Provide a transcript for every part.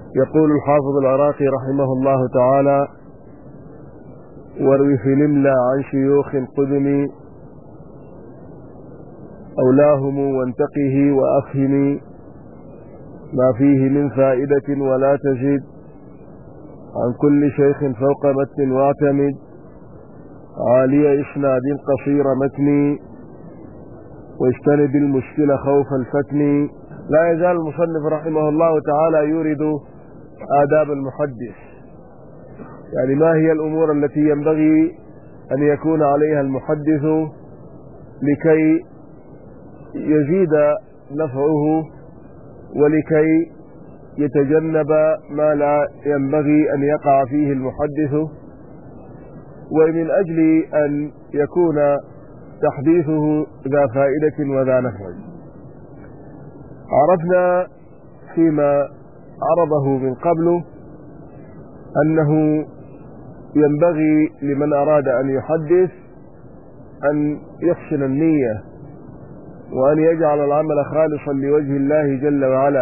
يقول الحافظ العراقي رحمه الله تعالى: واروي في الإملاء عن شيوخ قدم أولاهم وانتقه وأفهم ما فيه من فائدة ولا تجد عن كل شيخ فوق متن واعتمد عالي إسناد قصير متن واجتنب المشكلة خوف الفتن. لا يزال المصنف رحمه الله تعالى يورد آداب المحدث، يعني ما هي الأمور التي ينبغي أن يكون عليها المحدث لكي يزيد نفعه ولكي يتجنب ما لا ينبغي أن يقع فيه المحدث، ومن أجل أن يكون تحديثه ذا فائدة وذا نفع. عرفنا فيما عرضه من قبل أنه ينبغي لمن أراد أن يحدث أن يحسن النية وأن يجعل العمل خالصا لوجه الله جل وعلا،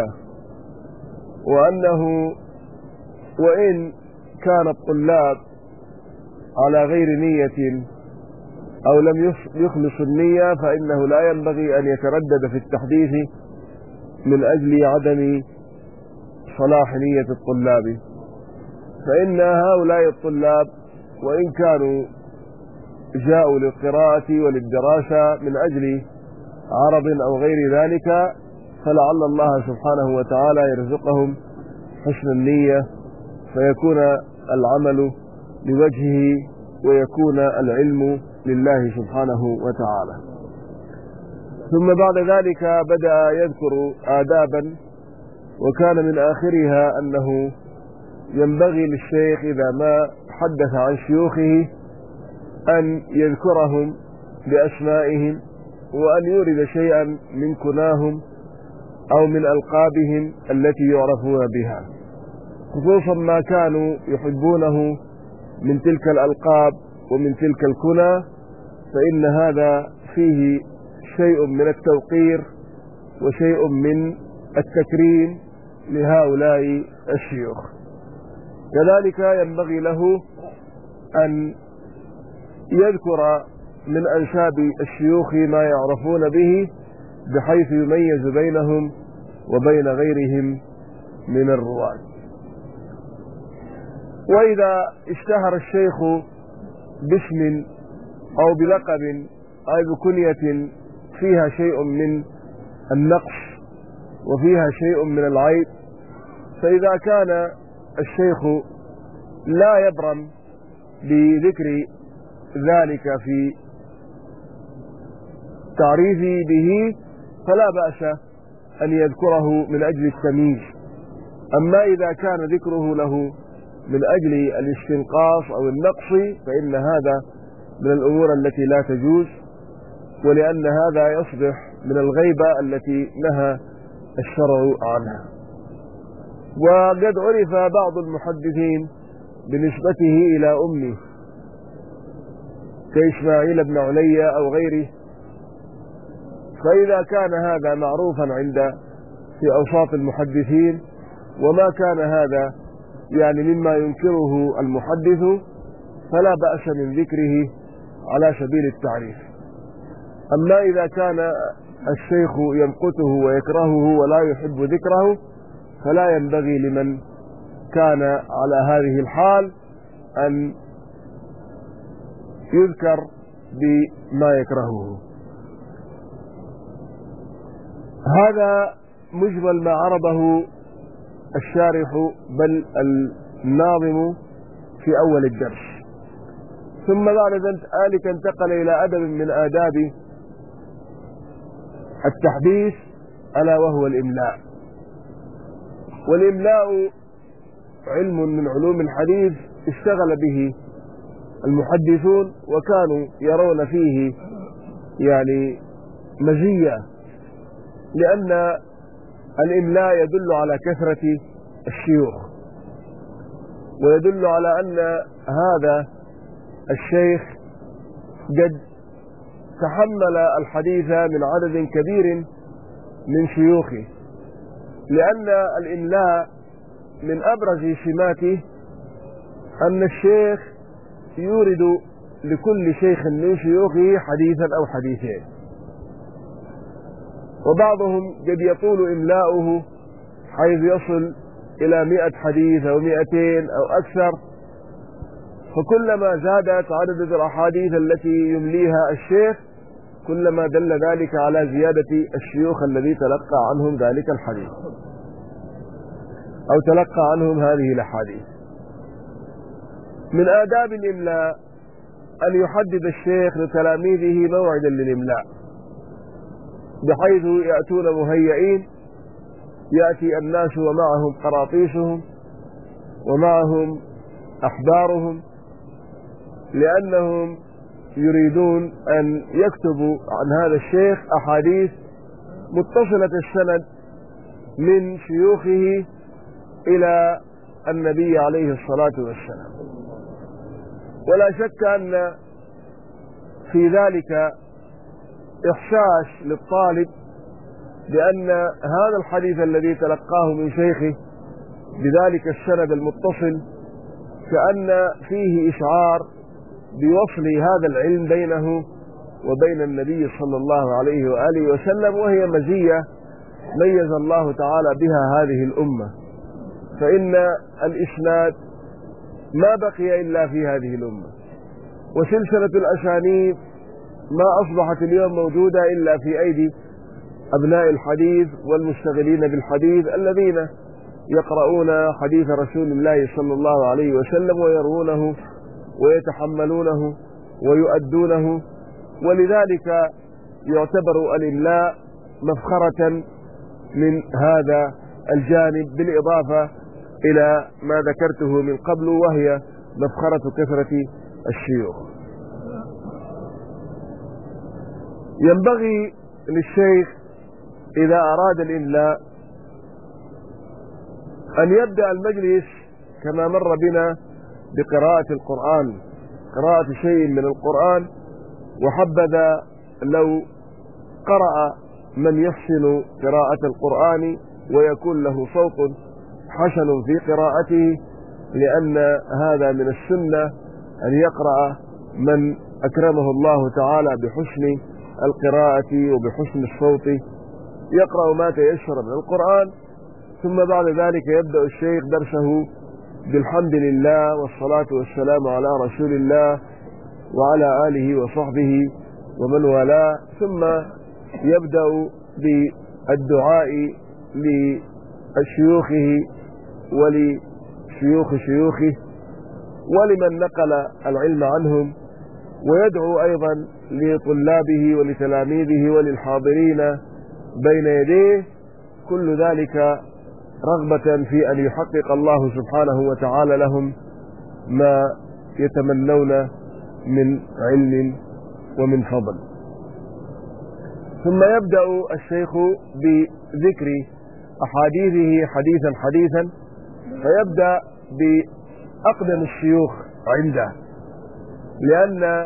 وأنه وإن كان الطلاب على غير نية أو لم يخلص النية فإنه لا ينبغي أن يتردد في التحديث من أجل عدم صلاح نية الطلاب، فإن هؤلاء الطلاب وإن كانوا جاءوا للقراءة وللدراسة من أجل عرض أو غير ذلك فلعل الله سبحانه وتعالى يرزقهم حسن النية فيكون العمل لوجهه ويكون العلم لله سبحانه وتعالى. ثم بعد ذلك بدأ يذكر آدابا، وكان من آخرها أنه ينبغي للشيخ إذا ما حدث عن شيوخه أن يذكرهم بأسمائهم وأن يورد شيئا من كناهم أو من ألقابهم التي يعرفون بها، خصوصا ما كانوا يحبونه من تلك الألقاب ومن تلك الكنى، فإن هذا فيه شيء من التوقير وشيء من التكريم لهؤلاء الشيوخ. كذلك ينبغي له أن يذكر من أنساب الشيوخ ما يعرفون به بحيث يميز بينهم وبين غيرهم من الرواة. وإذا اشتهر الشيخ باسم أو بلقب أو بكنية فيها شيء من النقص وفيها شيء من العيب، فإذا كان الشيخ لا يبرم بذكر ذلك في تعريفه به فلا بأس أن يذكره من أجل التمييز. أما إذا كان ذكره له من أجل الاستنقاص أو النقص فإن هذا من الأمور التي لا تجوز، ولأن هذا يصبح من الغيبة التي نهى الشرع عنها. وقد عرف بعض المحدثين بنسبته إلى أمه كإسماعيل بن علي أو غيره، فإذا كان هذا معروفا في أوساط المحدثين وما كان هذا يعني مما ينكره المحدث فلا بأس من ذكره على سبيل التعريف. أما إذا كان الشيخ يمقته ويكرهه ولا يحب ذكره فلا ينبغي لمن كان على هذه الحال أن يذكر بما يكرهه. هذا مجمل ما عرضه الشارح بل الناظم في أول الدرس. ثم بعد ذلك انتقل إلى أدب من آداب التحديث ألا وهو الإملاء. والإملاء علم من علوم الحديث اشتغل به المحدثون وكانوا يرون فيه يعني مزية، لأن الإملاء يدل على كثرة الشيوخ ويدل على أن هذا الشيخ قد تحمل الحديث من عدد كبير من شيوخه، لأن الإملاء من أبرز سماته أن الشيخ يورد لكل شيخ من شيوخه حديثا أو حديثين، وبعضهم قد يطول إملاؤه حيث يصل إلى 100 حديث أو 200 أو أكثر، فكلما زادت عدد الأحاديث التي يمليها الشيخ كلما دل ذلك على زيادة الشيوخ الذي تلقى عنهم ذلك الحديث أو تلقى عنهم هذه الأحاديث. من آداب الإملاء أن يحدد الشيخ لتلاميذه موعدا للإملاء، بحيث يأتون مهيئين، يأتي الناس ومعهم قراطيسهم ومعهم أحبارهم، لأنهم يريدون أن يكتبوا عن هذا الشيخ أحاديث متصلة السند من شيوخه إلى النبي عليه الصلاة والسلام. ولا شك أن في ذلك إحساس للطالب بأن هذا الحديث الذي تلقاه من شيخه بذلك السند المتصل كأن فيه إشعار بوصل هذا العلم بينه وبين النبي صلى الله عليه وآله وسلم، وهي مزية ميز الله تعالى بها هذه الأمة، فإن الإسناد ما بقي إلا في هذه الأمة، وسلسلة الأسانيد ما أصبحت اليوم موجودة إلا في أيدي أبناء الحديث والمشتغلين بالحديث الذين يقرؤون حديث رسول الله صلى الله عليه وسلم ويروونه ويتحملونه ويؤدونه. ولذلك يعتبر الإملاء مفخرة من هذا الجانب، بالإضافة إلى ما ذكرته من قبل وهي مفخرة كثرة الشيوخ. ينبغي للشيخ إذا أراد الإملاء أن يبدأ المجلس كما مر بنا بقراءة القرآن، قراءة شيء من القرآن، وحبذا لو قرأ من يحسن قراءة القرآن ويكون له صوت حسن في قراءته، لأن هذا من السنة أن يقرأ من أكرمه الله تعالى بحسن القراءة وبحسن الصوت، يقرأ ما تيسر من القرآن، ثم بعد ذلك يبدأ الشيخ درسه بالحمد لله والصلاة والسلام على رسول الله وعلى آله وصحبه ومن والاه، ثم يبدأ بالدعاء لشيوخه ولشيوخ شيوخه ولمن نقل العلم عنهم، ويدعو أيضا لطلابه ولتلاميذه وللحاضرين بين يديه، كل ذلك رغبة في أن يحقق الله سبحانه وتعالى لهم ما يتمنون من علم ومن فضل. ثم يبدأ الشيخ بذكر أحاديثه حديثا حديثا، فيبدأ بأقدم الشيوخ عنده، لأن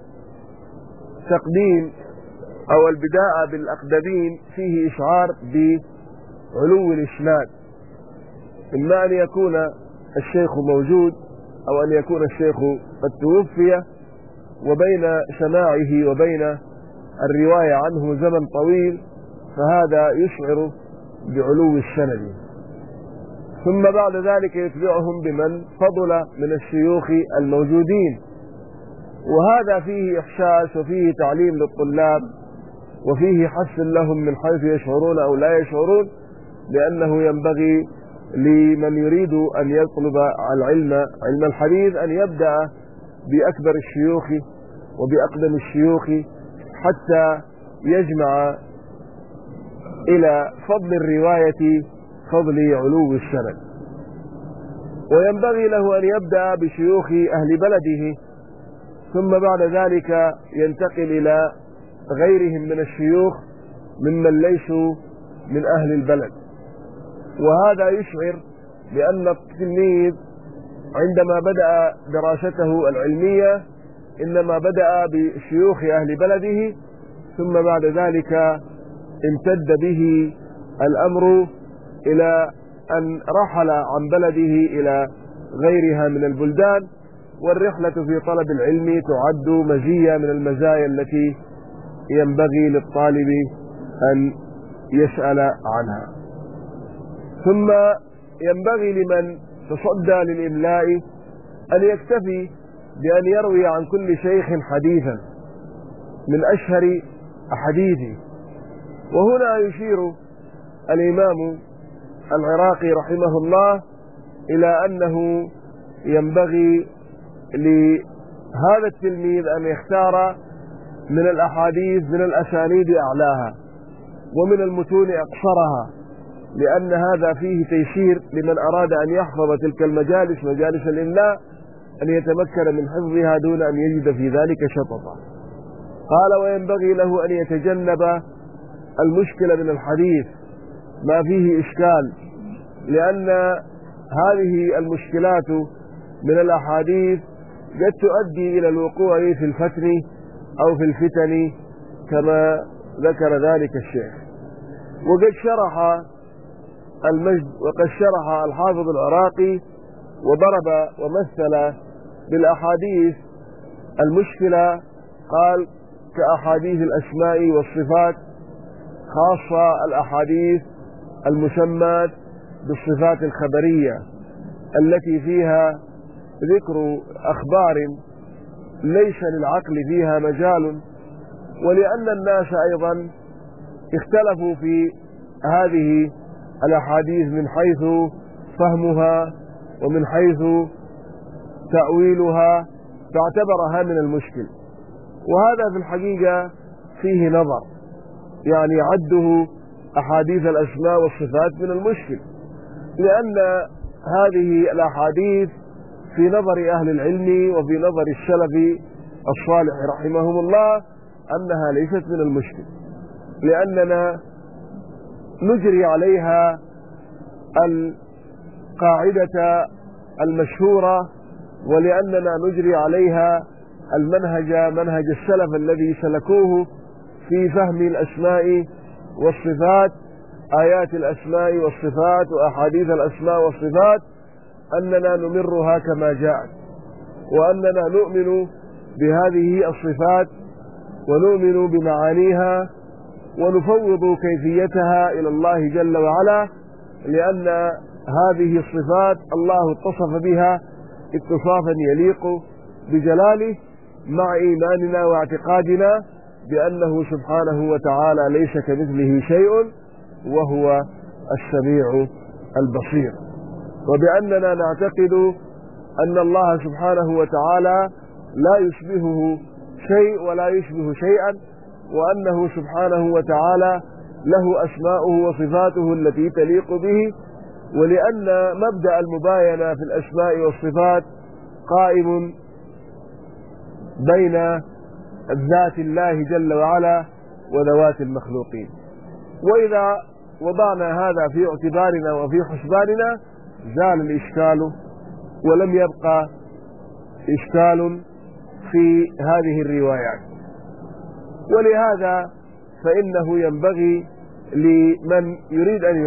تقديم أو البداء بالأقدمين فيه إشعار بعلو الإسناد، إما أن يكون الشيخ موجود أو أن يكون الشيخ قد توفي وبين سماعه وبين الرواية عنه زمن طويل، فهذا يشعر بعلو السند. ثم بعد ذلك يتبعهم بمن فضل من الشيوخ الموجودين، وهذا فيه إحساس وفيه تعليم للطلاب وفيه حث لهم من حيث يشعرون أو لا يشعرون، لأنه ينبغي لمن يريد أن يطلب علم الحديث أن يبدأ بأكبر الشيوخ وبأقدم الشيوخ حتى يجمع إلى فضل الرواية فضل علو السند. وينبغي له أن يبدأ بشيوخ أهل بلده، ثم بعد ذلك ينتقل إلى غيرهم من الشيوخ ممن ليسوا من أهل البلد، وهذا يشعر بأن التلميذ عندما بدأ دراسته العلمية إنما بدأ بشيوخ أهل بلده، ثم بعد ذلك امتد به الأمر إلى أن رحل عن بلده إلى غيرها من البلدان، والرحلة في طلب العلم تعد مزية من المزايا التي ينبغي للطالب أن يسأل عنها. ثم ينبغي لمن تصدى للإملاء أن يكتفي بأن يروي عن كل شيخ حديثا من أشهر أحاديثه. وهنا يشير الإمام العراقي رحمه الله إلى أنه ينبغي لهذا التلميذ أن يختار من الأحاديث من الأسانيد أعلاها ومن المتون أقصرها، لأن هذا فيه تيسير لمن أراد أن يحفظ تلك المجالس، مجالس الإملاء، أن يتمكن من حفظها دون أن يجد في ذلك شططا. قال: وينبغي له أن يتجنب المشكلة من الحديث ما فيه إشكال، لأن هذه المشكلات من الأحاديث قد تؤدي إلى الوقوع في الفتن أو في الفتن كما ذكر ذلك الشيخ. وقد شرح المجد وقد شرح الحافظ العراقي وضرب ومثل بالأحاديث المشكلة، قال: كأحاديث الأسماء والصفات، خاصة الأحاديث المسمات بالصفات الخبرية التي فيها ذكر أخبار ليس للعقل فيها مجال، ولأن الناس أيضا اختلفوا في هذه الأحاديث من حيث فهمها ومن حيث تأويلها، فاعتبرها من المشكل. وهذا في الحقيقة فيه نظر، يعني عده أحاديث الأسماء والصفات من المشكل، لأن هذه الأحاديث في نظر أهل العلم وفي نظر السلف الصالح رحمهم الله أنها ليست من المشكل، لأننا نجري عليها القاعدة المشهورة، ولأننا نجري عليها منهج السلف الذي سلكوه في فهم الأسماء والصفات، آيات الأسماء والصفات وأحاديث الأسماء والصفات، أننا نمرها كما جاءت، وأننا نؤمن بهذه الصفات ونؤمن بمعانيها ونفوض كيفيتها إلى الله جل وعلا، لأن هذه الصفات الله اتصف بها اتصافا يليق بجلاله، مع إيماننا واعتقادنا بأنه سبحانه وتعالى ليس كمثله شيء وهو السميع البصير، وبأننا نعتقد أن الله سبحانه وتعالى لا يشبهه شيء ولا يشبه شيئا، وأنه سبحانه وتعالى له أسماؤه وصفاته التي تليق به، ولأن مبدأ المباينة في الأسماء والصفات قائم بين ذات الله جل وعلا وذوات المخلوقين. وإذا وضعنا هذا في اعتبارنا وفي حسباننا زال الإشكال ولم يبقى إشكال في هذه الروايات. ولهذا فإنه ينبغي لمن يريد أن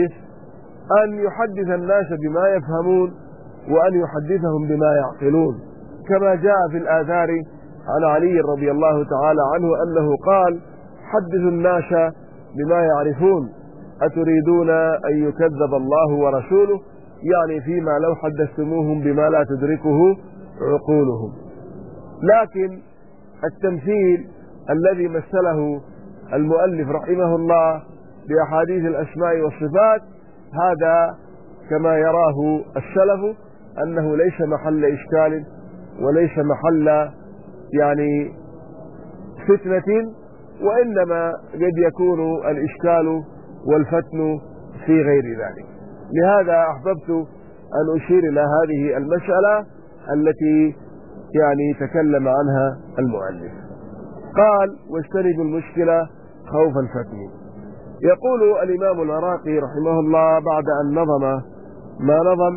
يحدث الناس بما يفهمون وأن يحدثهم بما يعقلون، كما جاء في الآثار عن علي رضي الله تعالى عنه أنه قال: حدثوا الناس بما يعرفون أتريدون أن يكذب الله ورسوله، يعني فيما لو حدثتموهم بما لا تدركه عقولهم. لكن التمثيل الذي مثله المؤلف رحمه الله بأحاديث الأسماء والصفات هذا كما يراه السلف أنه ليس محل إشكال وليس محل يعني فتنة، وإنما قد يكون الإشكال والفتن في غير ذلك. لهذا أحببت أن أشير إلى هذه المسألة التي يعني تكلم عنها المؤلف. قال: واجتنبوا المشكلة خوف الفتن. يقول الإمام العراقي رحمه الله بعد أن نظم ما نظم،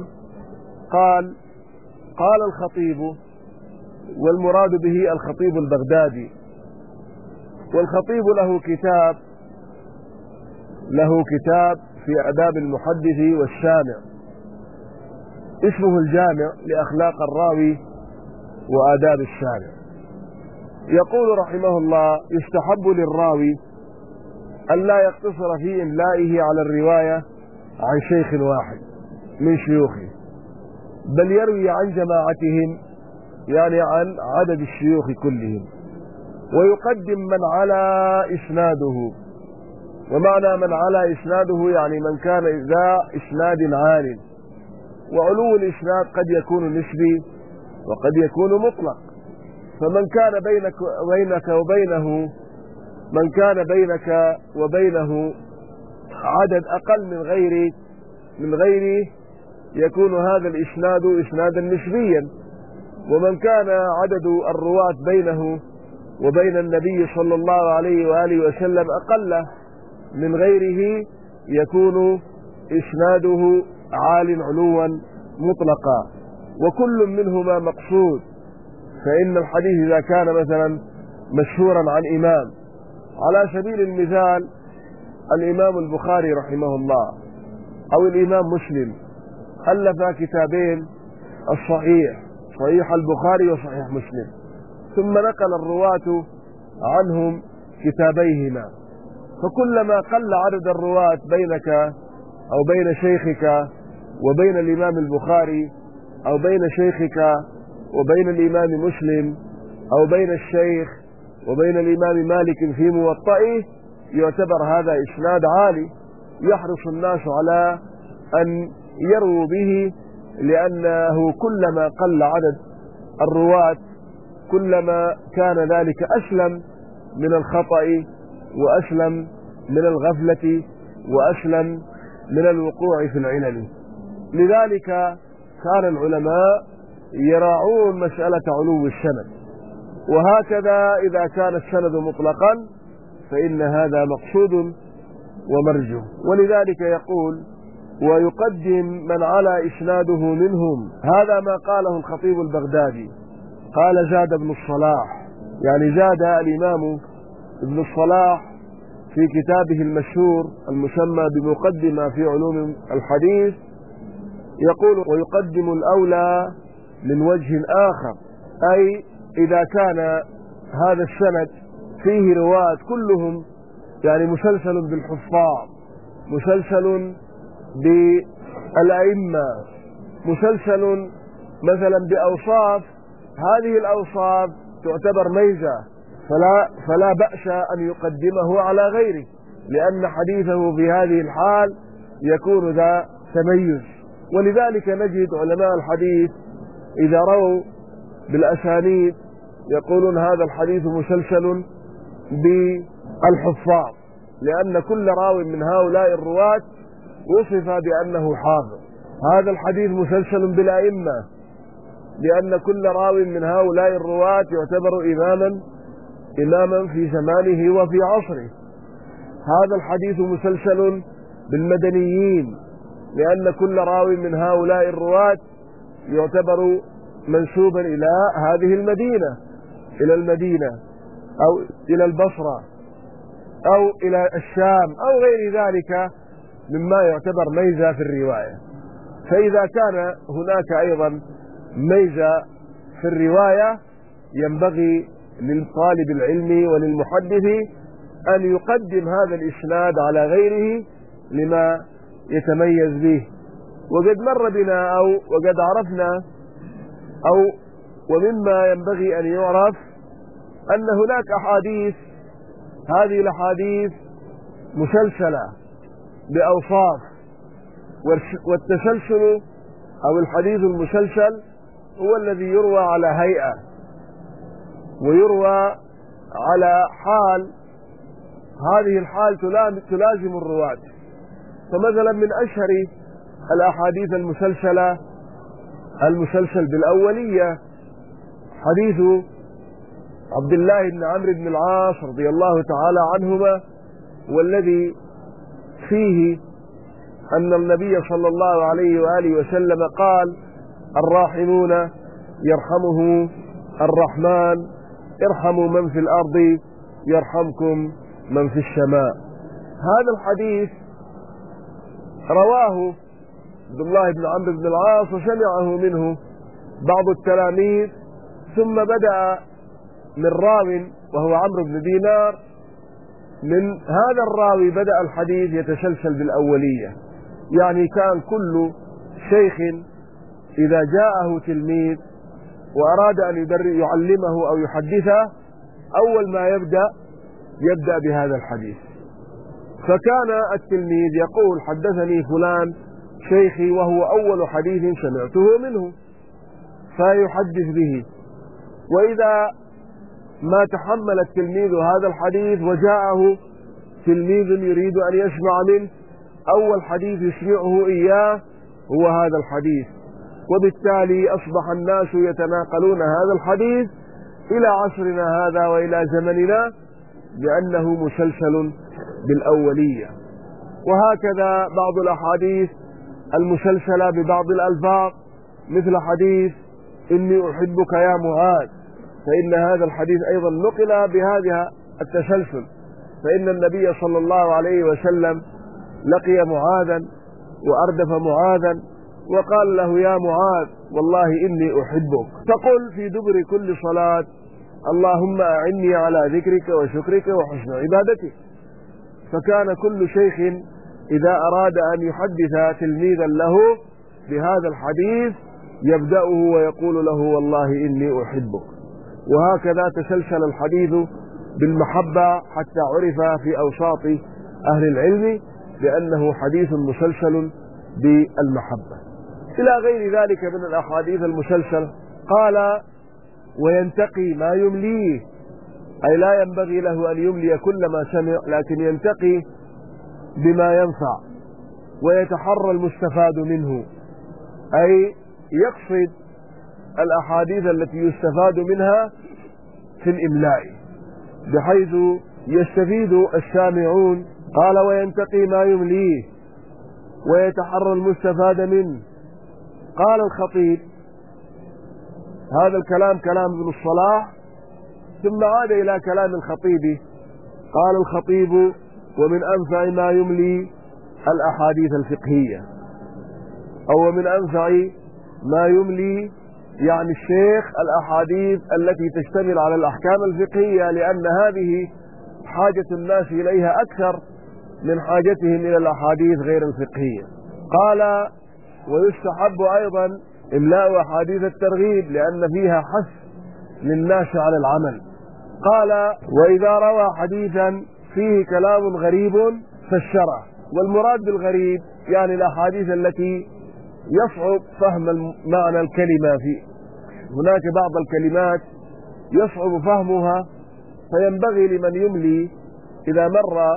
قال الخطيب، والمراد به الخطيب البغدادي، والخطيب له كتاب في آداب المحدث والسامع، اسمه الجامع لأخلاق الراوي وآداب السامع. يقول رحمه الله: يستحب للراوي أن لا يقتصر في إملائه على الرواية عن شيخ واحد من شيوخه، بل يروي عن جماعتهم، يعني عن عدد الشيوخ كلهم، ويقدم من على إسناده. ومعنى من على إسناده يعني من كان ذا إسناد عال، وعلو الإسناد قد يكون نسبي وقد يكون مطلق. فمن كان بينك وبينه عدد أقل من غيره يكون هذا الإسناد إسنادا نسبيا. ومن كان عدد الرواة بينه وبين النبي صلى الله عليه وآله وسلم أقل من غيره يكون إسناده عال علوا مطلقا، وكل منهما مقصود. فإن الحديث إذا كان مثلا مشهورا عن إمام، على سبيل المثال الإمام البخاري رحمه الله أو الإمام مسلم ألف كتابين، الصحيح صحيح البخاري وصحيح مسلم، ثم نقل الرواة عنهم كتابيهما، فكلما قل عدد الرواة بينك أو بين شيخك وبين الإمام البخاري، أو بين شيخك وبين الإمام مسلم، أو بين الشيخ وبين الإمام مالك في موطئه، يعتبر هذا إسناد عالي يحرص الناس على أن يروا به، لأنه كلما قل عدد الرواة كلما كان ذلك أسلم من الخطأ وأسلم من الغفلة وأسلم من الوقوع في العلل. لذلك كان العلماء يراعون مسألة علو السند، وهكذا إذا كان السند مطلقا فإن هذا مقصود ومرجو. ولذلك يقول: ويقدم من على إسناده منهم. هذا ما قاله الخطيب البغدادي، قال: زاد ابن الصلاح، يعني زاد الإمام ابن الصلاح في كتابه المشهور المسمى بمقدمة في علوم الحديث، يقول: ويقدم الأولى من وجه آخر، أي إذا كان هذا السند فيه رواة كلهم يعني مسلسل بالحفاظ، مسلسل بالأئمة، مسلسل مثلا بأوصاف، هذه الأوصاف تعتبر ميزة، فلا بأس أن يقدمه على غيره، لأن حديثه في هذه الحال يكون ذا تميز. ولذلك نجد علماء الحديث إذا رووا بالأسانيد يقولون هذا الحديث مسلسل بالحفاظ، لأن كل راو من هؤلاء الرواة وصف بأنه حافظ. هذا الحديث مسلسل بالأئمة، لأن كل راو من هؤلاء الرواة يعتبر إماما في زمانه وفي عصره. هذا الحديث مسلسل بالمدنيين، لأن كل راو من هؤلاء الرواة يعتبر منسوبا إلى هذه المدينة، إلى المدينة أو إلى البصرة أو إلى الشام أو غير ذلك مما يعتبر ميزة في الرواية. فإذا كان هناك أيضا ميزة في الرواية ينبغي للطالب العلمي وللمحدث أن يقدم هذا الإسناد على غيره لما يتميز به. وقد مر بنا أو وقد عرفنا ومما ينبغي أن يعرف أن هناك أحاديث، هذه الأحاديث مسلسلة بأوصاف، والتسلسل أو الحديث المسلسل هو الذي يروى على هيئة ويروى على حال، هذه الحال تلازم الرواة. فمثلا من أشهر الأحاديث المسلسل بالأولية حديث عبد الله بن عمرو بن العاص رضي الله تعالى عنهما، والذي فيه أن النبي صلى الله عليه وآله وسلم قال: الراحمون يرحمه الرحمن، ارحموا من في الأرض يرحمكم من في السماء. هذا الحديث رواه عبد الله بن عمرو بن العاص وسمعه منه بعض التلاميذ، ثم بدأ من راو وهو عمرو بن دينار، من هذا الراوي بدأ الحديث يتسلسل بالأولية. يعني كان كل شيخ إذا جاءه تلميذ وأراد أن يعلمه أو يحدثه، أول ما يبدأ بهذا الحديث. فكان التلميذ يقول: حدثني فلان شيخي، وهو أول حديث سمعته منه، فيحدث به. وإذا ما تحمل التلميذ هذا الحديث وجاءه تلميذ يريد أن يسمع منه، أول حديث يسمعه إياه هو هذا الحديث، وبالتالي أصبح الناس يتناقلون هذا الحديث إلى عصرنا هذا وإلى زمننا بأنه مسلسل بالأولية. وهكذا بعض الأحاديث المسلسلة ببعض الألفاظ، مثل حديث إني أحبك يا معاذ، فإن هذا الحديث أيضا نقل بهذا التسلسل، فإن النبي صلى الله عليه وسلم لقي معاذا وأردف معاذا وقال له: يا معاذ والله إني أحبك، فقل في دبر كل صلاة: اللهم أعني على ذكرك وشكرك وحسن عبادتك. فكان كل شيخ إذا أراد أن يحدث تلميذا له بهذا الحديث يبدأه ويقول له: والله إني أحبك. وهكذا تسلسل الحديث بالمحبة حتى عرف في أوساط أهل العلم بأنه حديث مسلسل بالمحبة. إلى غير ذلك من الأحاديث المسلسل. قال: وينتقي ما يمليه، أي لا ينبغي له أن يملي كل ما سمع، لكن ينتقي بما ينفع ويتحرى المستفاد منه، أي يقصد الأحاديث التي يستفاد منها في الإملاء بحيث يستفيد السامعون. قال: وينتقي ما يمليه ويتحرى المستفاد منه. قال الخطيب: هذا الكلام كلام ابن الصلاح، ثم عاد إلى كلام الخطيب. قال الخطيب: ومن أنفع ما يملي الأحاديث الفقهية، أو من أنفع ما يملي يعني الشيخ الأحاديث التي تشتمل على الأحكام الفقهية، لأن هذه حاجة الناس إليها أكثر من حاجتهم إلى الأحاديث غير الفقهية. قال: ويستحب أيضا إملاء أحاديث الترغيب لأن فيها حث للناس على العمل. قال: وإذا روى حديثا فيه كلام غريب فسره. والمراد بالغريب يعني الأحاديث التي يصعب فهم معنى الكلمة فيه. هناك بعض الكلمات يصعب فهمها، فينبغي لمن يملي إذا مر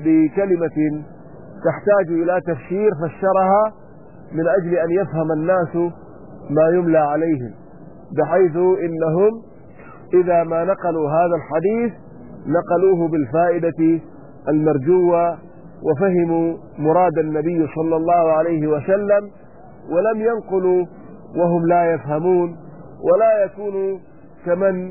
بكلمة تحتاج إلى تفسير فسرها من أجل أن يفهم الناس ما يملى عليهم، بحيث إنهم إذا ما نقلوا هذا الحديث نقلوه بالفائدة المرجوة وفهموا مراد النبي صلى الله عليه وسلم، ولم ينقلوا وهم لا يفهمون، ولا يكونوا كمن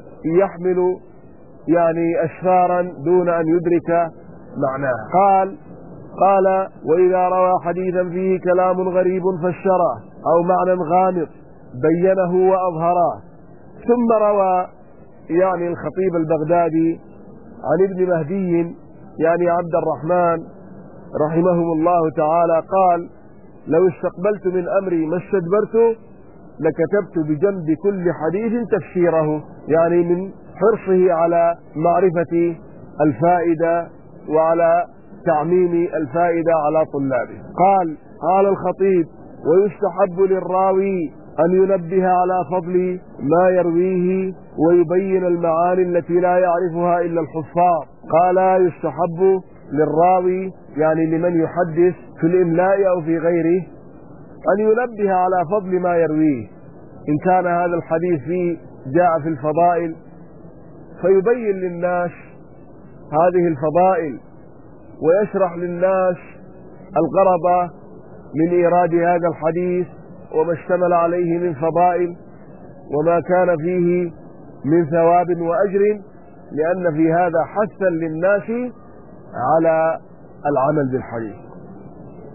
يحمل يعني أسفارا دون أن يدرك معناه. قال: وإذا روى حديثا فيه كلام غريب فسره أو معنى غامض بينه وأظهره. ثم روى يعني الخطيب البغدادي عن ابن مهدي يعني عبد الرحمن رحمهم الله تعالى قال: لو استقبلت من أمري ما استدبرت لكتبت بجنب كل حديث تفسيره، يعني من حرصه على معرفة الفائدة وعلى تعميم الفائدة على طلابه. قال الخطيب: ويستحب للراوي أن ينبه على فضل ما يرويه ويبين المعاني التي لا يعرفها إلا الحفاظ. قال: يستحب للراوي يعني لمن يحدث في الإملاء أو في غيره أن ينبه على فضل ما يرويه، إن كان هذا الحديث فيه جاء في الفضائل فيبين للناس هذه الفضائل ويشرح للناس الغرض من إيراد هذا الحديث وما اشتمل عليه من فضائل وما كان فيه من ثواب وأجر، لأن في هذا حثا للناس على العمل بالحديث.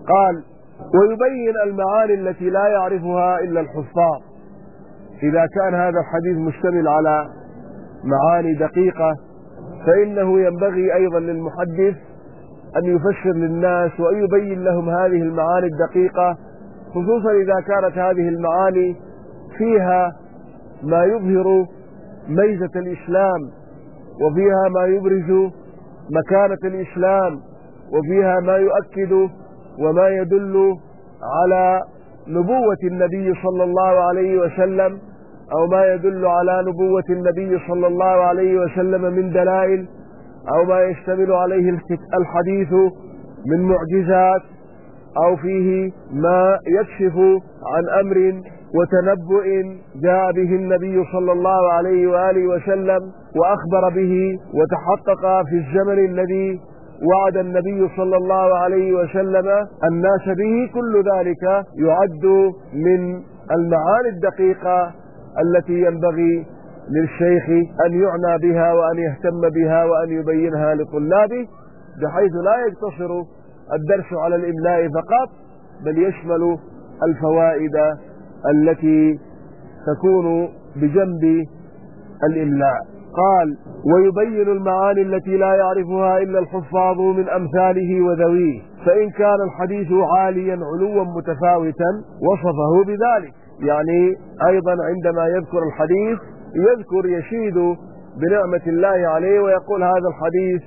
قال: ويبين المعاني التي لا يعرفها إلا الحفاظ. إذا كان هذا الحديث مشتمل على معاني دقيقة فإنه ينبغي أيضا للمحدث أن يفسر للناس وأن يبين لهم هذه المعاني الدقيقة، خصوصا إذا كانت هذه المعاني فيها ما يظهر ميزة الإسلام، وفيها ما يبرز مكانة الإسلام، وفيها ما يؤكد وما يدل على نبوة النبي صلى الله عليه وسلم، أو ما يدل على نبوة النبي صلى الله عليه وسلم من دلائل، أو ما يشتمل عليه الحديث من معجزات، أو فيه ما يكشف عن أمر وتنبؤ جاء به النبي صلى الله عليه وآله وسلم وأخبر به وتحقق في الزمن الذي وعد النبي صلى الله عليه وسلم الناس به. كل ذلك يعد من المعاني الدقيقة التي ينبغي للشيخ أن يعنى بها وأن يهتم بها وأن يبينها لطلابه، بحيث لا يقتصر الدرس على الإملاء فقط، بل يشمل الفوائد التي تكون بجنب الإملاء. قال: ويبين المعاني التي لا يعرفها إلا الحفاظ من أمثاله وذويه، فإن كان الحديث عاليا علوا متفاوتا وصفه بذلك. يعني أيضا عندما يذكر الحديث يشيد بنعمة الله عليه ويقول: هذا الحديث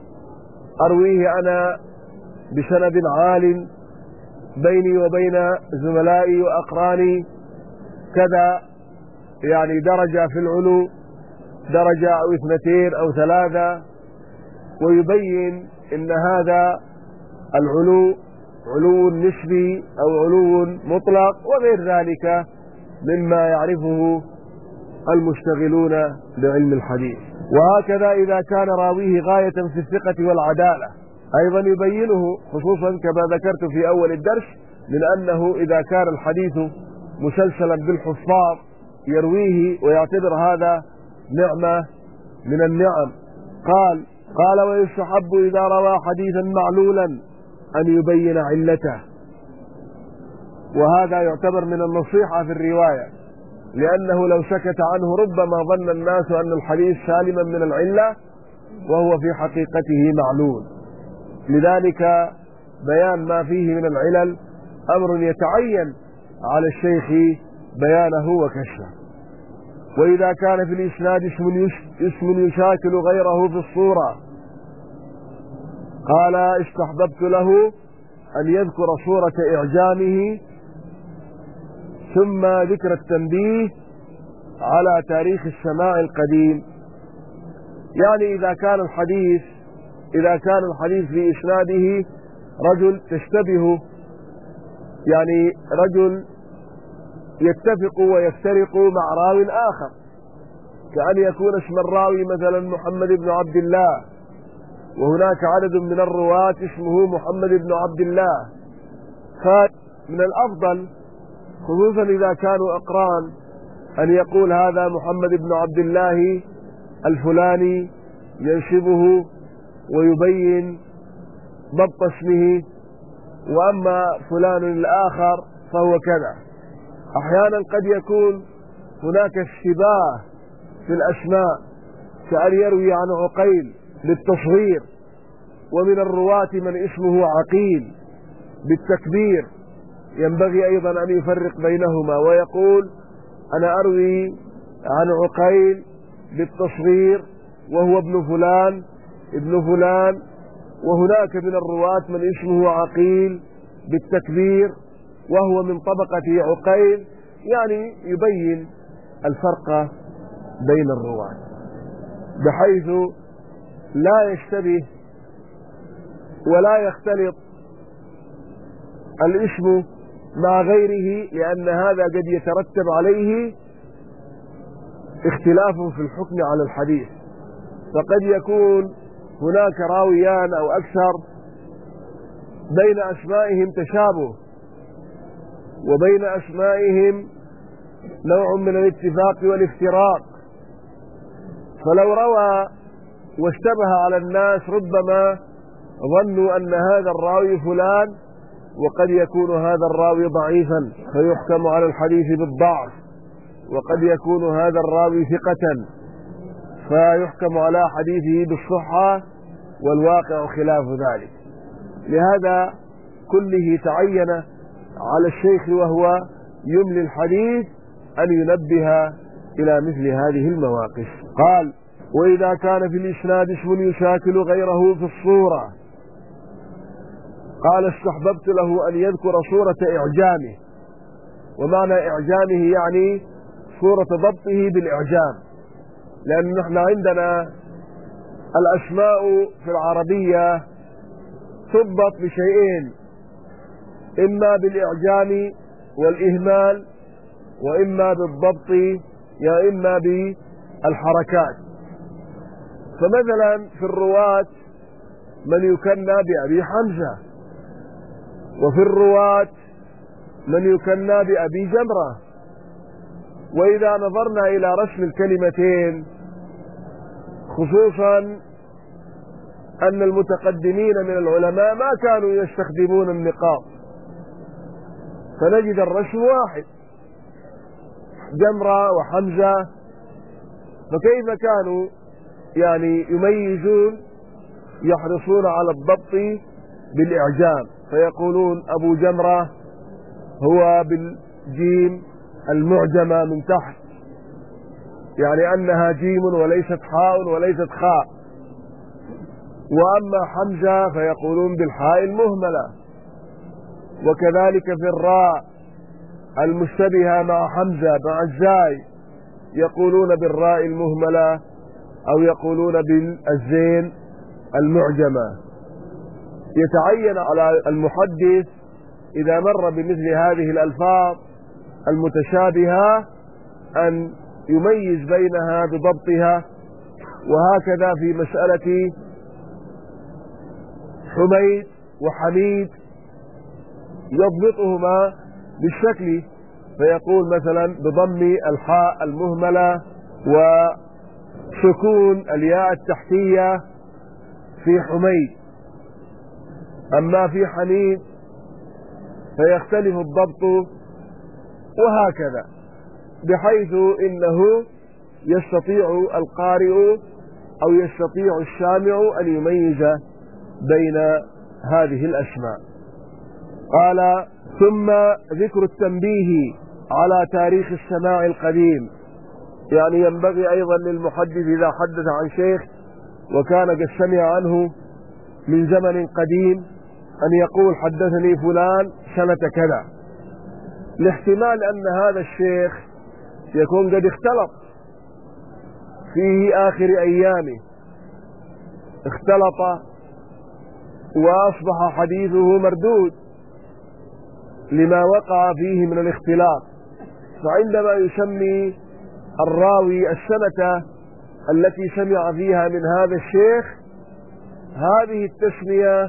أرويه أنا بسند عال بيني وبين زملائي وأقراني كذا، يعني درجة في العلو، درجة أو 2 أو 3، ويبين إن هذا العلو علو نسبي أو علو مطلق وغير ذلك مما يعرفه المشتغلون بعلم الحديث. وهكذا إذا كان راويه غاية في الثقة والعدالة أيضا يبينه، خصوصا كما ذكرت في أول الدرس من أنه إذا كان الحديث مسلسلا بالحفاظ يرويه ويعتبر هذا نعمة من النعم. قال: ويستحب إذا روى حديثا معلولا أن يبين علته. وهذا يعتبر من النصيحة في الرواية، لأنه لو سكت عنه ربما ظن الناس أن الحديث سالما من العلة وهو في حقيقته معلول. لذلك بيان ما فيه من العلل أمر يتعين على الشيخ بيانه وكشفه. وإذا كان في الإسناد اسم يشاكل غيره في الصورة، قال: استحببت له أن يذكر صورة إعجامه ثم ذكر التنبيه على تاريخ السماع القديم. يعني إذا كان الحديث في إسناده رجل تشتبه، يعني رجل يتفق ويفترق مع راو آخر، كأن يكون اسم الراوي مثلا محمد بن عبد الله، وهناك عدد من الرواة اسمه محمد بن عبد الله، فمن الأفضل خصوصا إذا كانوا أقران أن يقول هذا محمد بن عبد الله الفلاني، ينسبه ويبين ضبط اسمه، وأما فلان الآخر فهو كذا. أحيانا قد يكون هناك اشتباه في الأسماء، كأن يروي عن عقيل بالتصغير، ومن الرواة من اسمه عقيل بالتكبير، ينبغي أيضا أن يفرق بينهما ويقول: أنا أروي عن عقيل بالتصغير وهو ابن فلان، وهناك من الرواة من اسمه عقيل بالتكبير وهو من طبقة عقيل، يعني يبين الفرق بين الرواة بحيث لا يشتبه ولا يختلط الاسم مع غيره، لأن هذا قد يترتب عليه اختلاف في الحكم على الحديث. فقد يكون هناك راويان أو أكثر بين أسمائهم تشابه، وبين أسمائهم نوع من الاتفاق والافتراق، فلو روى واشتبه على الناس ربما ظنوا أن هذا الراوي فلان وقد يكون هذا الراوي ضعيفا فيحكم على الحديث بالضعف، وقد يكون هذا الراوي ثقة فيحكم على حديثه بالصحة، والواقع خلاف ذلك. لهذا كله تعين على الشيخ وهو يملي الحديث أن ينبه إلى مثل هذه المواقف. قال: وإذا كان في الإسناد اسم يشاكل غيره في الصورة، قال: استحببت له أن يذكر صورة إعجامه. ومعنى إعجامه يعني صورة ضبطه بالإعجام، لأن نحن عندنا الأسماء في العربية تضبط بشيئين: إما بالإعجام والإهمال، وإما بالضبط، يا إما بالحركات. فمثلا في الرواة من يكنى بأبي حمزة، وفي الرواة من يكنى بأبي جمرة. وإذا نظرنا إلى رسم الكلمتين، خصوصا أن المتقدمين من العلماء ما كانوا يستخدمون النقاط، فنجد الرسم واحد: جمرة وحمزة. فكيف كانوا يعني يميزون؟ يحرصون على الضبط بالإعجام، فيقولون أبو جمرة هو بالجيم المعجمة من تحت، يعني أنها جيم وليست حاء وليست خاء. وأما حمزة فيقولون بالحاء المهملة. وكذلك في الراء المشتبهة مع حمزة مع الزاي يقولون بالراء المهملة، أو يقولون بالزين المعجمة. يتعين على المحدث إذا مر بمثل هذه الألفاظ المتشابهة أن يميز بينها بضبطها. وهكذا في مسألة حميد وحميد يضبطهما بالشكل، فيقول مثلا بضم الحاء المهملة وسكون الياء التحتية في حميد. أما في حميد فيختلف الضبط، وهكذا، بحيث إنه يستطيع القارئ أو يستطيع السامع أن يميز بين هذه الأسماء. قال: ثم ذكر التنبيه على تاريخ السماع القديم. يعني ينبغي أيضا للمحدث إذا حدث عن شيخ وكان قد سمع عنه من زمن قديم أن يقول: حدثني فلان سنة كذا، لاحتمال أن هذا الشيخ يكون قد اختلط في آخر أيامه، اختلط وأصبح حديثه مردود لما وقع فيه من الاختلاط. فعندما يسمي الراوي السنة التي سمع فيها من هذا الشيخ، هذه التسمية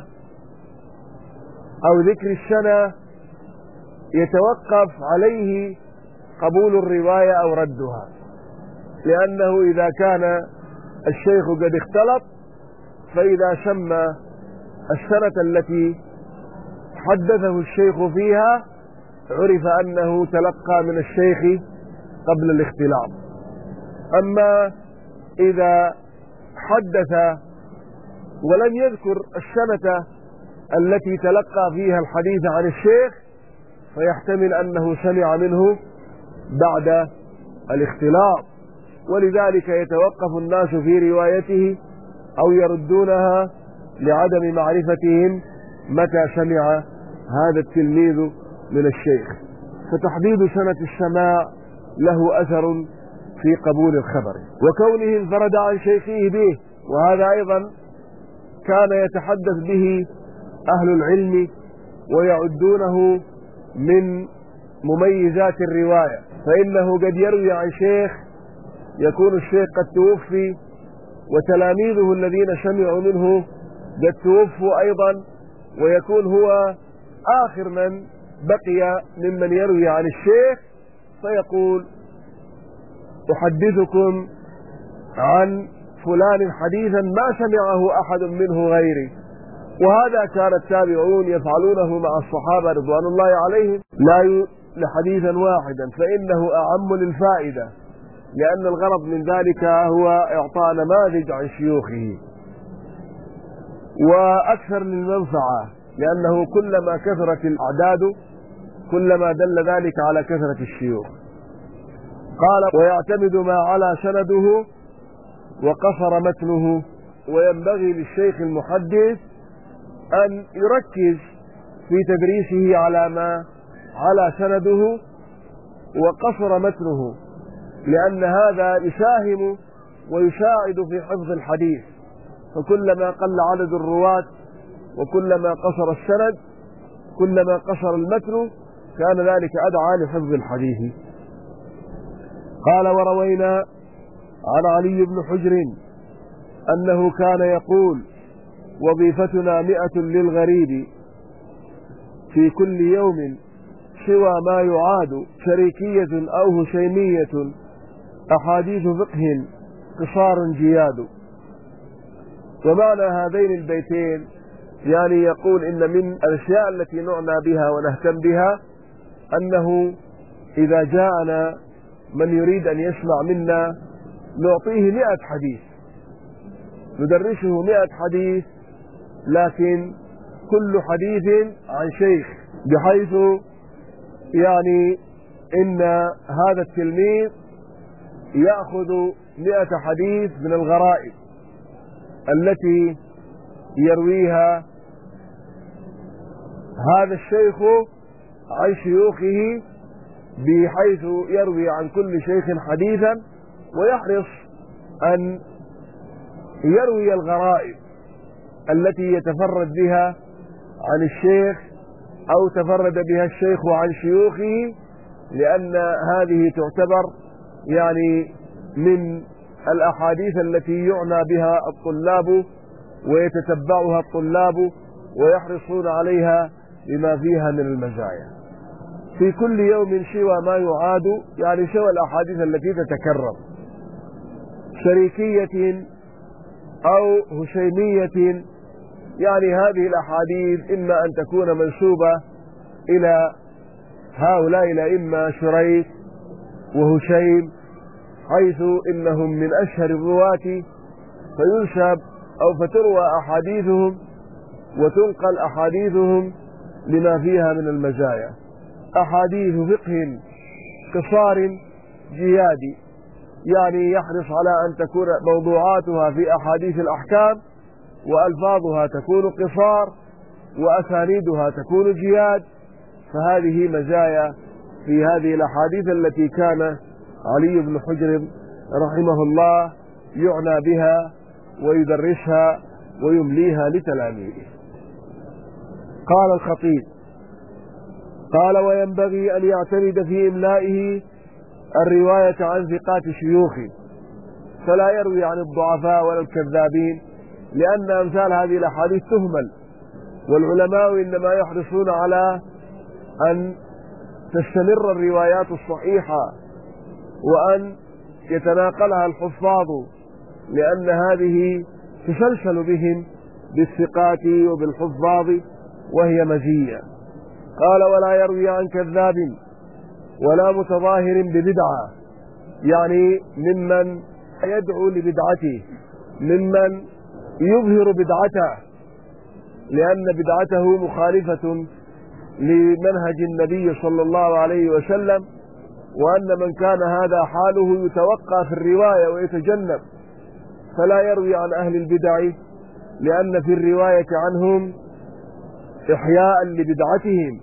أو ذكر السنة يتوقف عليه قبول الرواية أو ردها، لأنه إذا كان الشيخ قد اختلط فإذا سمى السنة التي حدثه الشيخ فيها عرف أنه تلقى من الشيخ قبل الاختلاط. أما إذا حدث ولم يذكر السنة التي تلقى فيها الحديث عن الشيخ فيحتمل أنه سمع منه بعد الاختلاط، ولذلك يتوقف الناس في روايته أو يردونها لعدم معرفتهم متى سمع هذا التلميذ من الشيخ. فتحديد سنة السماع له أثر في قبول الخبر، وكونه انفرد عن شيخه به، وهذا أيضا كان يتحدث به أهل العلم ويعدونه من مميزات الرواية. فإنه قد يروي عن شيخ يكون الشيخ قد توفي وتلاميذه الذين سمعوا منه قد توفوا أيضا، ويكون هو آخر من بقي ممن يروي عن الشيخ، فيقول: أحدثكم عن فلان حديثا ما سمعه أحد منه غيري، وهذا كان التابعون يفعلونه مع الصحابة رضوان الله عليهم، لا حديثا واحدا، فإنه أعم للفائدة، لأن الغرض من ذلك هو إعطاء نماذج عن شيوخه، وأكثر للمنفعة، لأنه كلما كثرت الأعداد كلما دل ذلك على كثرة الشيوخ. قال: ويعتمد ما على سنده وقصر متنه. وينبغي للشيخ المحدث أن يركز في تدريسه على ما على سنده وقصر متنه، لأن هذا يساهم ويساعد في حفظ الحديث، فكلما قل عدد الرواة وكلما قصر السند كلما قصر المتن كان ذلك أدعى لحفظ الحديث. قال: وروينا عن علي بن حجر أنه كان يقول: وظيفتنا 100 للغريب في كل يوم سوى ما يعاد، شريكية أو هشيمية، أحاديث فقه قصار جياد. ومعنى هذين البيتين يعني يقول إن من الأشياء التي نعنى بها ونهتم بها أنه إذا جاءنا من يريد أن يسمع منا نعطيه 100 حديث، ندرسه 100 حديث، لكن كل حديث عن شيخ، بحيث يعني إن هذا التلميذ يأخذ 100 حديث من الغرائب التي يرويها هذا الشيخ عن شيوخه، بحيث يروي عن كل شيخ حديثا، ويحرص أن يروي الغرائب التي يتفرد بها عن الشيخ أو تفرد بها الشيخ عن شيوخه، لأن هذه تعتبر يعني من الأحاديث التي يعنى بها الطلاب ويتتبعها الطلاب ويحرصون عليها بما فيها من المزايا. في كل يوم سوى ما يعاد، يعني سوى الأحاديث التي تتكرر، شريكية أو هشيمية، يعني هذه الأحاديث إما أن تكون منسوبة إلى هؤلاء الأئمة شريك وهشيم، حيث إنهم من أشهر الرواة، فينسب أو فتروى أحاديثهم وتنقل أحاديثهم لما فيها من المزايا. أحاديث فقه قصار جيادي، يعني يحرص على أن تكون موضوعاتها في أحاديث الأحكام وألفاظها تكون قصار وأسانيدها تكون جياد، فهذه مزايا في هذه الأحاديث التي كان علي بن حجر رحمه الله يعنى بها ويدرسها ويمليها لتلاميذه. قال الخطيب: قال: وينبغي أن يعتمد في إملائه الرواية عن ثقات شيوخه، فلا يروي عن الضعفاء ولا الكذابين، لأن أمثال هذه الأحاديث تهمل، والعلماء إنما يحرصون على أن تستمر الروايات الصحيحة وأن يتناقلها الحفاظ، لأن هذه تسلسل بهم بالثقات وبالحفاظ وهي مزية. قال: ولا يروي عن كذاب ولا متظاهر ببدعة، يعني ممن يدعو لبدعته، ممن يظهر بدعته، لأن بدعته مخالفة لمنهج النبي صلى الله عليه وسلم، وأن من كان هذا حاله يتوقع في الرواية ويتجنب، فلا يروي عن أهل البدع، لأن في الرواية عنهم إحياء لبدعتهم،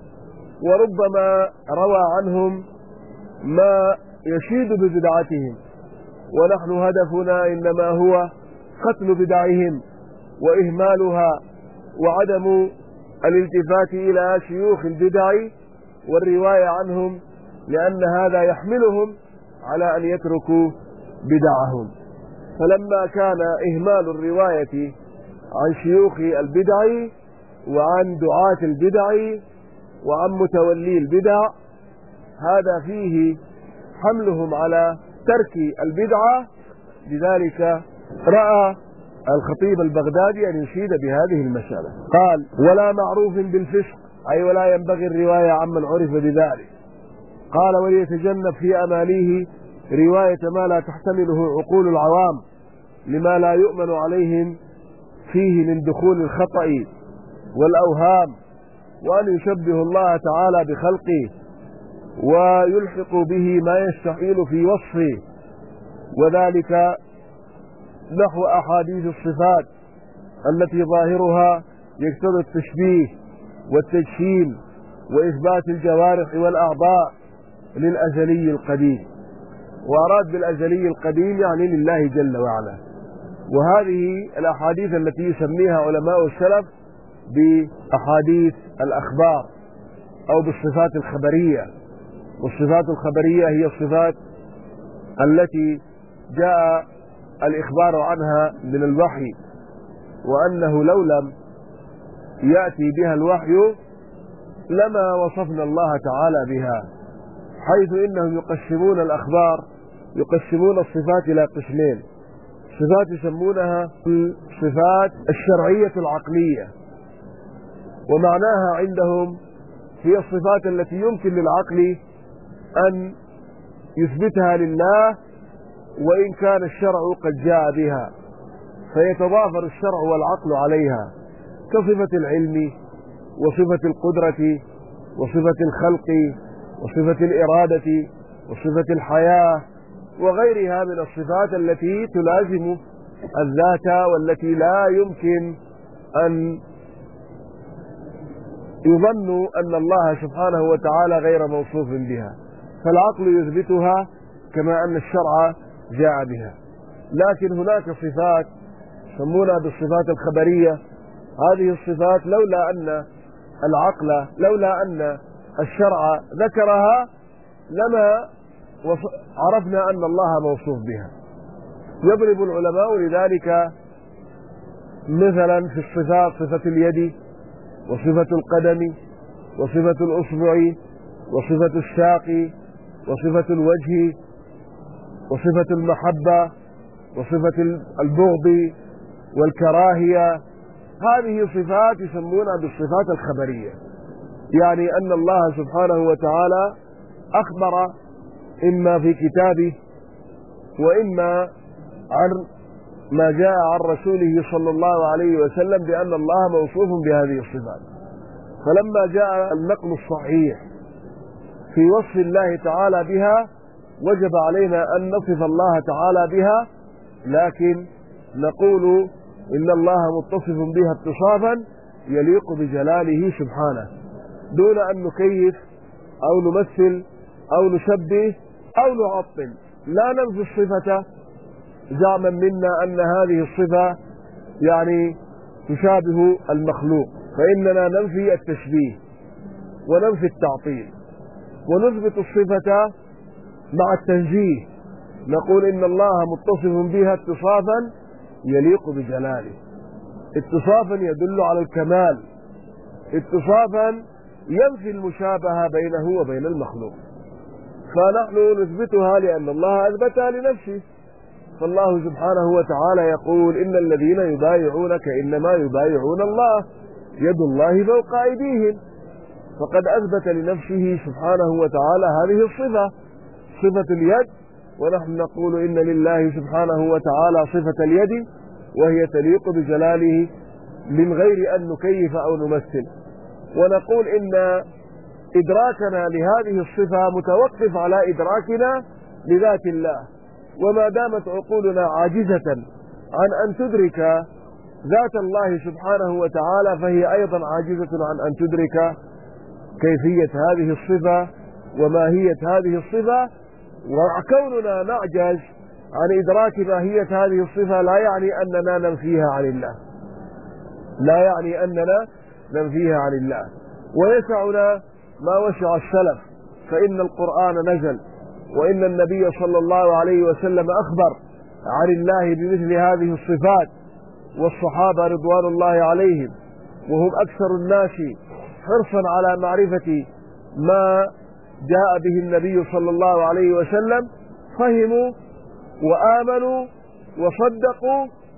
وربما روى عنهم ما يشيد ببدعتهم، ونحن هدفنا إنما هو قتل بدعهم وإهمالها وعدم الالتفات إلى شيوخ البدع والرواية عنهم، لأن هذا يحملهم على أن يتركوا بدعهم. فلما كان إهمال الرواية عن شيوخ البدع وعن دعاة البدع وعن متولي البدع، هذا فيه حملهم على ترك البدعة، لذلك رأى الخطيب البغدادي أن يشيد بهذه المسألة. قال: ولا معروف بالفسق، أي ولا ينبغي الرواية عمن عرف بذلك. قال: وليتجنب في أماليه رواية ما لا تحتمله عقول العوام لما لا يؤمن عليهم فيه من دخول الخطأ والأوهام، وأن يشبه الله تعالى بخلقه ويلحق به ما يستحيل في وصفه، وذلك نحو أحاديث الصفات التي ظاهرها يقتضي التشبيه والتجسيم وإثبات الجوارح والأعضاء للأزلي القديم. وأراد بالأزلي القديم يعني لله جل وعلا. وهذه الأحاديث التي يسميها علماء السلف بأحاديث الأخبار أو بالصفات الخبرية. والصفات الخبرية هي الصفات التي جاء الإخبار عنها من الوحي، وأنه لو لم يأتي بها الوحي لما وصفنا الله تعالى بها، حيث إنهم يقسمون الأخبار، يقسمون الصفات إلى قسمين: صفات يسمونها الصفات الشرعية العقلية، ومعناها عندهم هي الصفات التي يمكن للعقل أن يثبتها لله وإن كان الشرع قد جاء بها، فيتضافر الشرع والعقل عليها، كصفة العلم وصفة القدرة وصفة الخلق وصفة الإرادة وصفة الحياة وغيرها من الصفات التي تلازم الذات والتي لا يمكن أن يظن أن الله سبحانه وتعالى غير موصوف بها، فالعقل يثبتها كما أن الشرع جاء بها. لكن هناك صفات يسمونها بالصفات الخبرية. هذه الصفات لولا أن الشرع ذكرها لما عرفنا أن الله موصوف بها. يضرب العلماء لذلك مثلا في الصفات: صفة اليد وصفة القدم وصفة الأصبع وصفة الساق وصفة الوجه وصفة المحبة وصفة البغض والكراهية. هذه صفات يسمونها بالصفات الخبرية، يعني أن الله سبحانه وتعالى أخبر إما في كتابه وإما عن ما جاء عن رسوله صلى الله عليه وسلم بأن الله موصوف بهذه الصفات. فلما جاء النقل الصحيح في وصف الله تعالى بها وجب علينا أن نصف الله تعالى بها، لكن نقول إن الله متصف بها اتصافا يليق بجلاله سبحانه، دون أن نكيف أو نمثل أو نشبه أو نعطل. لا ننفي الصفة زعما منا أن هذه الصفة يعني تشابه المخلوق، فإننا ننفي التشبيه وننفي التعطيل، ونثبت الصفة مع التنزيه، نقول إن الله متصف بها اتصافا يليق بجلاله، اتصافا يدل على الكمال، اتصافا ينفي المشابهة بينه وبين المخلوق. فنحن نثبتها لأن الله أثبتها لنفسه. فالله سبحانه وتعالى يقول: إن الذين يبايعونك إنما يبايعون الله يد الله فوق أيديهم. فقد أثبت لنفسه سبحانه وتعالى هذه الصفة، صفة اليد، ونحن نقول إن لله سبحانه وتعالى صفة اليد وهي تليق بجلاله من غير أن نكيف أو نمثل. ونقول إن إدراكنا لهذه الصفة متوقف على إدراكنا لذات الله، وما دامت عقولنا عاجزة عن أن تدرك ذات الله سبحانه وتعالى فهي أيضا عاجزة عن أن تدرك كيفية هذه الصفة وماهية هذه الصفة. وكوننا نعجز عن إدراك ماهية هذه الصفة لا يعني أننا ننفيها عن الله، لا يعني أننا ننفيها عن الله. ويسعنا ما وسع السلف، فإن القرآن نزل وإن النبي صلى الله عليه وسلم أخبر عن الله بمثل هذه الصفات، والصحابة رضوان الله عليهم وهم أكثر الناس حرصا على معرفة ما جاء به النبي صلى الله عليه وسلم فهموا وآمنوا وصدقوا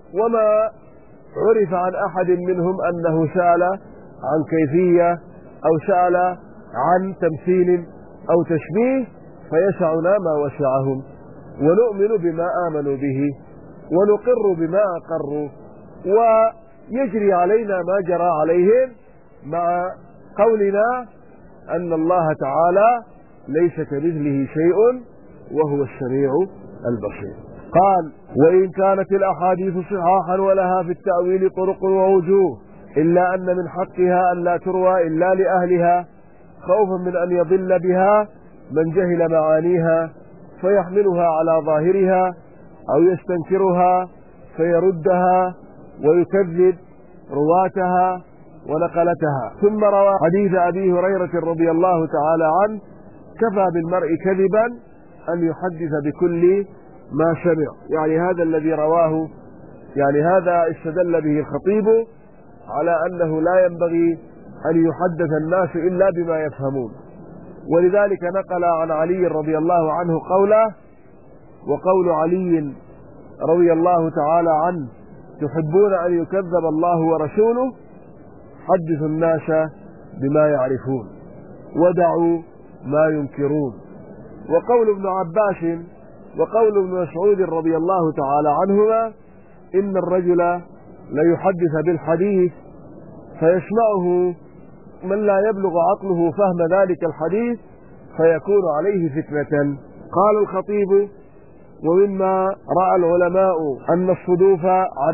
وما عرف عن أحد منهم أنه سأل عن كيفية أو سأل عن تمثيل أو تشبيه، فيسعنا ما وسعهم، ونؤمن بما آمنوا به، ونقر بما أقروا، ويجري علينا ما جرى عليهم، مع قولنا أن الله تعالى ليس كمثله شيء وهو السميع البصير. قال: وإن كانت الأحاديث صحاحا ولها في التأويل طرق ووجوه، إلا أن من حقها أن لا تروى إلا لأهلها، خوفا من أن يضل بها من جهل معانيها فيحملها على ظاهرها، أو يستنكرها فيردها ويكذب رواتها ونقلتها. ثم روى حديث أبي هريرة رضي الله تعالى عنه: كفى بالمرء كذبا أن يحدث بكل ما سمع. يعني هذا الذي رواه، يعني هذا استدل به الخطيب على أنه لا ينبغي أن يحدث الناس إلا بما يفهمون. ولذلك نقل عن علي رضي الله عنه قوله: وقول علي رضي الله تعالى عنه: تحبون أن يكذب الله ورسوله، حدثوا الناس بما يعرفون ودعوا ما ينكرون. وقول ابن عباس وقول ابن مسعود رضي الله تعالى عنهما: إن الرجل ليحدث بالحديث فيسمعه من لا يبلغ عقله فهم ذلك الحديث فيكون عليه فتنة. قال الخطيب: ومما رأى العلماء أن الصدوف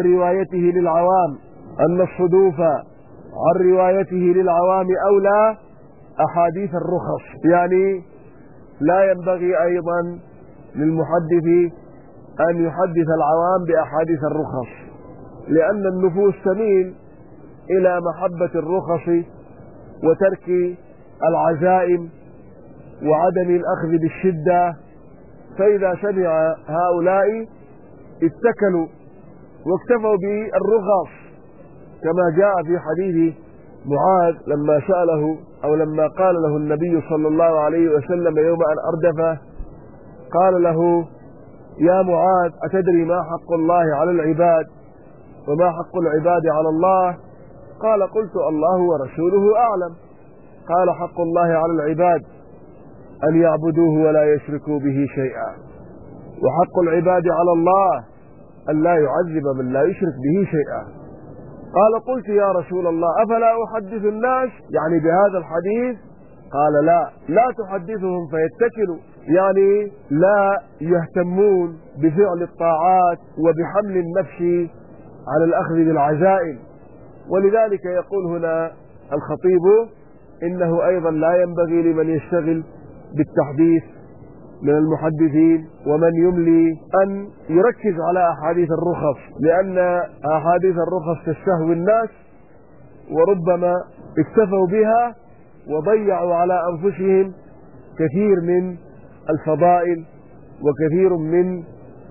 عن روايته للعوام أولى أحاديث الرخص. يعني لا ينبغي أيضا للمحدث أن يحدث العوام بأحاديث الرخص، لأن النفوس تميل إلى محبة الرخص وترك العزائم وعدم الأخذ بالشدة. فإذا سمع هؤلاء اتكلوا واكتفوا بالرخص، كما جاء في حديث معاذ لما سأله أو لما قال له النبي صلى الله عليه وسلم يوم أن أردفه، قال له: يا معاذ، أتدري ما حق الله على العباد وما حق العباد على الله؟ قال: قلت: الله ورسوله أعلم. قال: حق الله على العباد أن يعبدوه ولا يشركوا به شيئا، وحق العباد على الله أن لا يعذب من لا يشرك به شيئا. قال: قلت يا رسول الله أفلا أحدث الناس يعني بهذا الحديث؟ قال: لا تحدثهم فيتكلوا، يعني لا يهتمون بفعل الطاعات وبحمل النفس على الأخذ بالعزائم. ولذلك يقول هنا الخطيب: إنه أيضا لا ينبغي لمن يشتغل بالتحديث من المحدثين ومن يملي أن يركز على أحاديث الرخص، لأن أحاديث الرخص تستهوي الناس، وربما اكتفوا بها وضيعوا على أنفسهم كثير من الفضائل وكثير من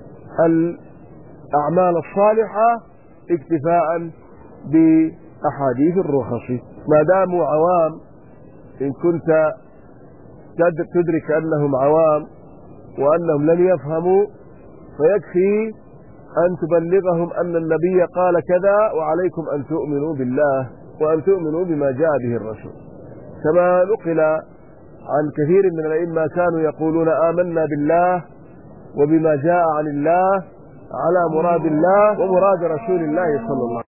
الأعمال الصالحة اكتفاء بأحاديث الرخص. ما داموا عوام، إن كنت تدرك أنهم عوام وأنهم لن يفهموا، فيكفي أن تبلغهم أن النبي قال كذا، وعليكم أن تؤمنوا بالله وأن تؤمنوا بما جاء به الرسول. كما نقل عن كثير من الأئمة كانوا يقولون: آمنا بالله وبما جاء عن الله على مراد الله ومراد رسول الله صلى الله عليه وسلم.